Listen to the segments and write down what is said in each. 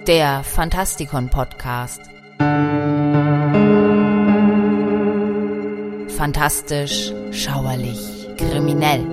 Der Fantastikon-Podcast. Fantastisch, schauerlich, kriminell.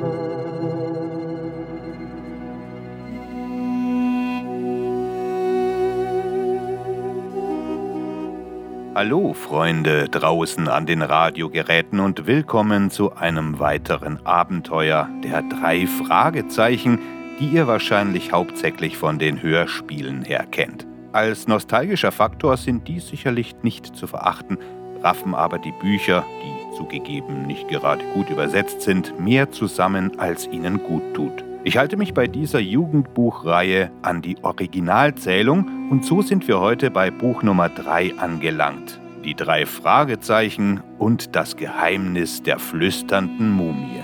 Hallo Freunde draußen an den Radiogeräten und willkommen zu einem weiteren Abenteuer der 3 Fragezeichen, die ihr wahrscheinlich hauptsächlich von den Hörspielen her kennt. Als nostalgischer Faktor sind die sicherlich nicht zu verachten, raffen aber die Bücher, die zugegeben nicht gerade gut übersetzt sind, mehr zusammen, als ihnen gut tut. Ich halte mich bei dieser Jugendbuchreihe an die Originalzählung und so sind wir heute bei Buch Nummer 3 angelangt. Die 3 Fragezeichen und das Geheimnis der flüsternden Mumie.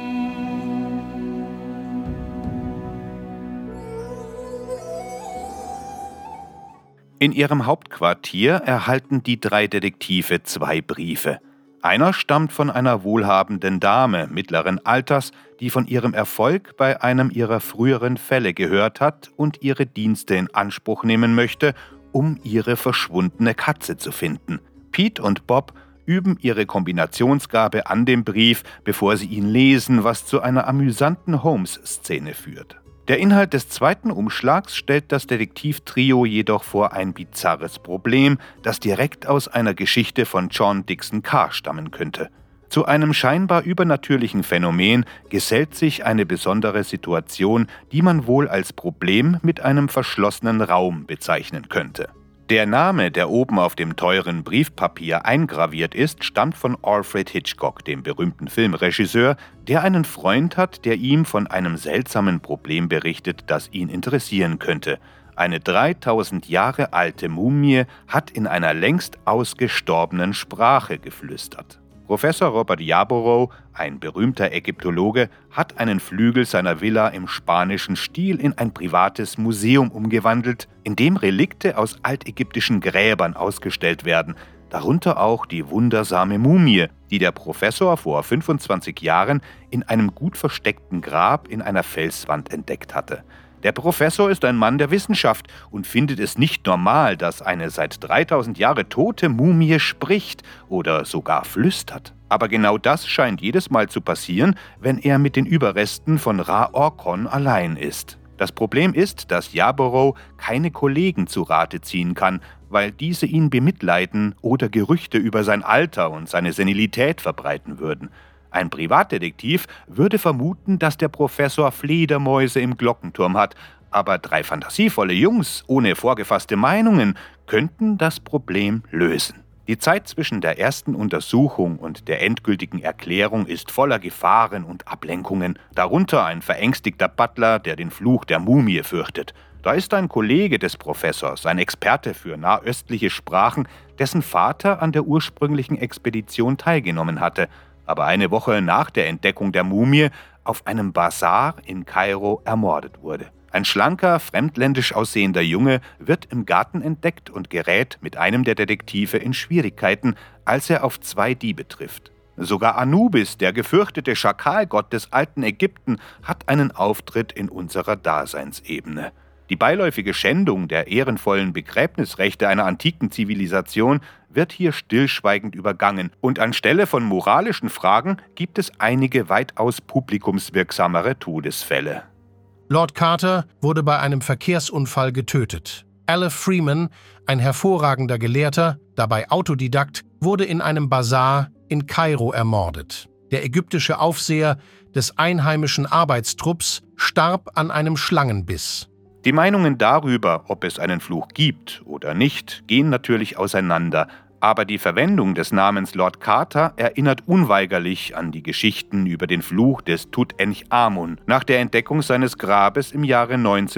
In ihrem Hauptquartier erhalten die 3 Detektive 2 Briefe. Einer stammt von einer wohlhabenden Dame mittleren Alters, die von ihrem Erfolg bei einem ihrer früheren Fälle gehört hat und ihre Dienste in Anspruch nehmen möchte, um ihre verschwundene Katze zu finden. Pete und Bob üben ihre Kombinationsgabe an dem Brief, bevor sie ihn lesen, was zu einer amüsanten Holmes-Szene führt. Der Inhalt des zweiten Umschlags stellt das Detektivtrio jedoch vor ein bizarres Problem, das direkt aus einer Geschichte von John Dickson Carr stammen könnte. Zu einem scheinbar übernatürlichen Phänomen gesellt sich eine besondere Situation, die man wohl als Problem mit einem verschlossenen Raum bezeichnen könnte. Der Name, der oben auf dem teuren Briefpapier eingraviert ist, stammt von Alfred Hitchcock, dem berühmten Filmregisseur, der einen Freund hat, der ihm von einem seltsamen Problem berichtet, das ihn interessieren könnte. Eine 3000 Jahre alte Mumie hat in einer längst ausgestorbenen Sprache geflüstert. Professor Robert Yarborough, ein berühmter Ägyptologe, hat einen Flügel seiner Villa im spanischen Stil in ein privates Museum umgewandelt, in dem Relikte aus altägyptischen Gräbern ausgestellt werden, darunter auch die wundersame Mumie, die der Professor vor 25 Jahren in einem gut versteckten Grab in einer Felswand entdeckt hatte. Der Professor ist ein Mann der Wissenschaft und findet es nicht normal, dass eine seit 3000 Jahre tote Mumie spricht oder sogar flüstert. Aber genau das scheint jedes Mal zu passieren, wenn er mit den Überresten von Ra-Orkon allein ist. Das Problem ist, dass Yarborough keine Kollegen zu Rate ziehen kann, weil diese ihn bemitleiden oder Gerüchte über sein Alter und seine Senilität verbreiten würden. Ein Privatdetektiv würde vermuten, dass der Professor Fledermäuse im Glockenturm hat, aber 3 fantasievolle Jungs ohne vorgefasste Meinungen könnten das Problem lösen. Die Zeit zwischen der ersten Untersuchung und der endgültigen Erklärung ist voller Gefahren und Ablenkungen, darunter ein verängstigter Butler, der den Fluch der Mumie fürchtet. Da ist ein Kollege des Professors, ein Experte für nahöstliche Sprachen, dessen Vater an der ursprünglichen Expedition teilgenommen hatte, aber eine Woche nach der Entdeckung der Mumie auf einem Basar in Kairo ermordet wurde. Ein schlanker, fremdländisch aussehender Junge wird im Garten entdeckt und gerät mit einem der Detektive in Schwierigkeiten, als er auf 2 Diebe trifft. Sogar Anubis, der gefürchtete Schakalgott des alten Ägypten, hat einen Auftritt in unserer Daseinsebene. Die beiläufige Schändung der ehrenvollen Begräbnisrechte einer antiken Zivilisation wird hier stillschweigend übergangen und anstelle von moralischen Fragen gibt es einige weitaus publikumswirksamere Todesfälle. Lord Carter wurde bei einem Verkehrsunfall getötet. Aleph Freeman, ein hervorragender Gelehrter, dabei Autodidakt, wurde in einem Basar in Kairo ermordet. Der ägyptische Aufseher des einheimischen Arbeitstrupps starb an einem Schlangenbiss. Die Meinungen darüber, ob es einen Fluch gibt oder nicht, gehen natürlich auseinander, aber die Verwendung des Namens Lord Carter erinnert unweigerlich an die Geschichten über den Fluch des Tutanchamun nach der Entdeckung seines Grabes im Jahre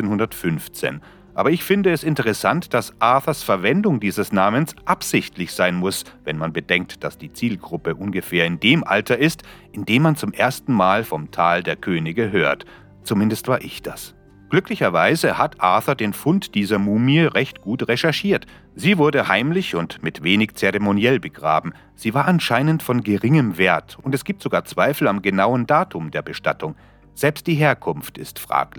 1915. Aber ich finde es interessant, dass Arthurs Verwendung dieses Namens absichtlich sein muss, wenn man bedenkt, dass die Zielgruppe ungefähr in dem Alter ist, in dem man zum ersten Mal vom Tal der Könige hört. Zumindest war ich das. Glücklicherweise hat Arthur den Fund dieser Mumie recht gut recherchiert. Sie wurde heimlich und mit wenig zeremoniell begraben. Sie war anscheinend von geringem Wert und es gibt sogar Zweifel am genauen Datum der Bestattung. Selbst die Herkunft ist fraglich.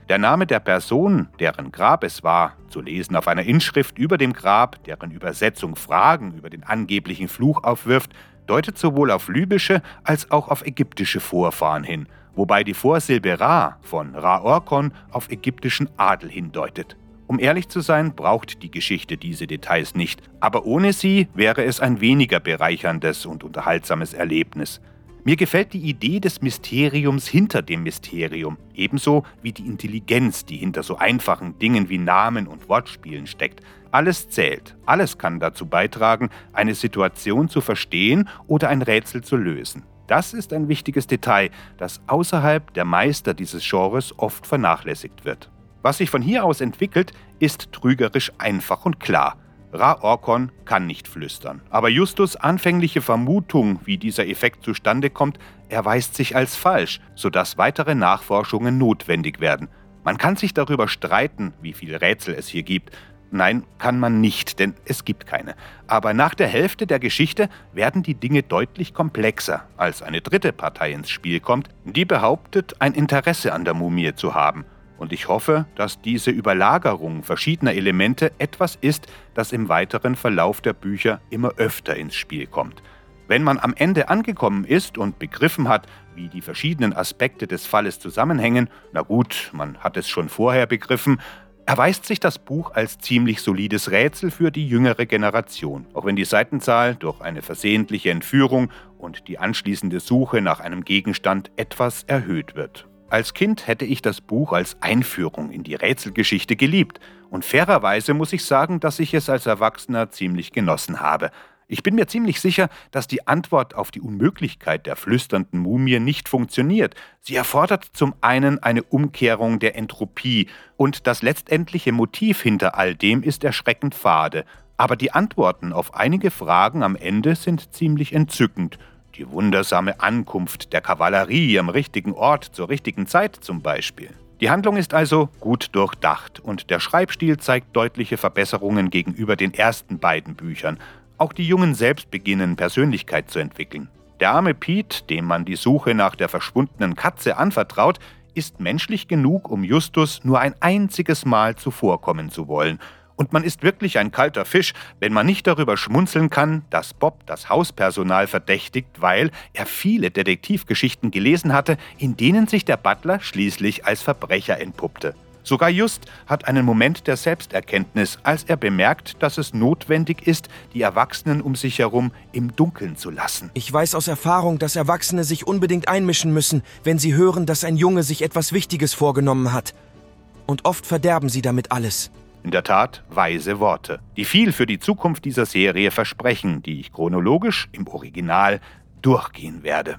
Der Name der Person, deren Grab es war, zu lesen auf einer Inschrift über dem Grab, deren Übersetzung Fragen über den angeblichen Fluch aufwirft, deutet sowohl auf libysche als auch auf ägyptische Vorfahren hin, wobei die Vorsilbe Ra von Ra-Orkon auf ägyptischen Adel hindeutet. Um ehrlich zu sein, braucht die Geschichte diese Details nicht, aber ohne sie wäre es ein weniger bereicherndes und unterhaltsames Erlebnis. Mir gefällt die Idee des Mysteriums hinter dem Mysterium, ebenso wie die Intelligenz, die hinter so einfachen Dingen wie Namen und Wortspielen steckt. Alles zählt, alles kann dazu beitragen, eine Situation zu verstehen oder ein Rätsel zu lösen. Das ist ein wichtiges Detail, das außerhalb der Meister dieses Genres oft vernachlässigt wird. Was sich von hier aus entwickelt, ist trügerisch einfach und klar. Ra-Orkon kann nicht flüstern, aber Justus' anfängliche Vermutung, wie dieser Effekt zustande kommt, erweist sich als falsch, sodass weitere Nachforschungen notwendig werden. Man kann sich darüber streiten, wie viel Rätsel es hier gibt. Nein, kann man nicht, denn es gibt keine. Aber nach der Hälfte der Geschichte werden die Dinge deutlich komplexer, als eine dritte Partei ins Spiel kommt, die behauptet, ein Interesse an der Mumie zu haben. Und ich hoffe, dass diese Überlagerung verschiedener Elemente etwas ist, das im weiteren Verlauf der Bücher immer öfter ins Spiel kommt. Wenn man am Ende angekommen ist und begriffen hat, wie die verschiedenen Aspekte des Falles zusammenhängen, na gut, man hat es schon vorher begriffen, erweist sich das Buch als ziemlich solides Rätsel für die jüngere Generation, auch wenn die Seitenzahl durch eine versehentliche Entführung und die anschließende Suche nach einem Gegenstand etwas erhöht wird. Als Kind hätte ich das Buch als Einführung in die Rätselgeschichte geliebt und fairerweise muss ich sagen, dass ich es als Erwachsener ziemlich genossen habe. Ich bin mir ziemlich sicher, dass die Antwort auf die Unmöglichkeit der flüsternden Mumie nicht funktioniert. Sie erfordert zum einen eine Umkehrung der Entropie und das letztendliche Motiv hinter all dem ist erschreckend fade. Aber die Antworten auf einige Fragen am Ende sind ziemlich entzückend. Die wundersame Ankunft der Kavallerie am richtigen Ort zur richtigen Zeit zum Beispiel. Die Handlung ist also gut durchdacht und der Schreibstil zeigt deutliche Verbesserungen gegenüber den ersten beiden Büchern. Auch die Jungen selbst beginnen, Persönlichkeit zu entwickeln. Der arme Pete, dem man die Suche nach der verschwundenen Katze anvertraut, ist menschlich genug, um Justus nur ein einziges Mal zuvorkommen zu wollen. Und man ist wirklich ein kalter Fisch, wenn man nicht darüber schmunzeln kann, dass Bob das Hauspersonal verdächtigt, weil er viele Detektivgeschichten gelesen hatte, in denen sich der Butler schließlich als Verbrecher entpuppte. Sogar Just hat einen Moment der Selbsterkenntnis, als er bemerkt, dass es notwendig ist, die Erwachsenen um sich herum im Dunkeln zu lassen. Ich weiß aus Erfahrung, dass Erwachsene sich unbedingt einmischen müssen, wenn sie hören, dass ein Junge sich etwas Wichtiges vorgenommen hat. Und oft verderben sie damit alles. In der Tat weise Worte, die viel für die Zukunft dieser Serie versprechen, die ich chronologisch im Original durchgehen werde.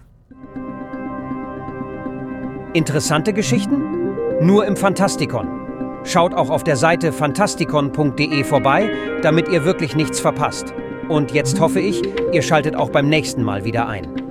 Interessante Geschichten? Nur im Fantastikon. Schaut auch auf der Seite fantastikon.de vorbei, damit ihr wirklich nichts verpasst. Und jetzt hoffe ich, ihr schaltet auch beim nächsten Mal wieder ein.